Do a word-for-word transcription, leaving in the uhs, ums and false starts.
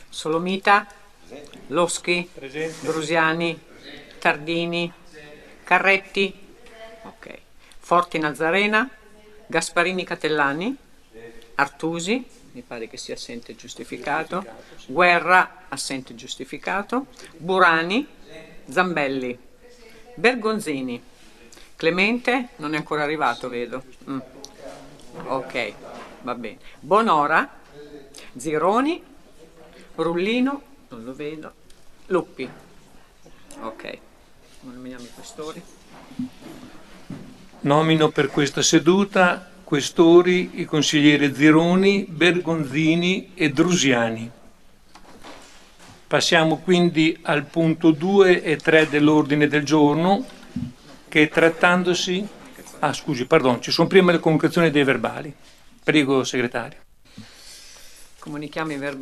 Solomita, Loschi, Brusiani, Tardini, Carretti, ok. Forti Nazarena, Gasparini Catellani, Artusi, mi pare che sia assente giustificato, Guerra, assente giustificato, Burani, Zambelli, Bergonzini, Clemente, non è ancora arrivato, vedo. Mm. Ok, va bene. Bonora, Zironi, Rullino, non lo vedo, Luppi. Ok, nominiamo i questori. Nomino per questa seduta questori i consiglieri Zironi, Bergonzini e Drusiani. Passiamo quindi al punto due e tre dell'ordine del giorno, che trattandosi... Ah, scusi, pardon, ci sono prima le comunicazioni dei verbali. Prego, segretario. Comunichiamo i verbali.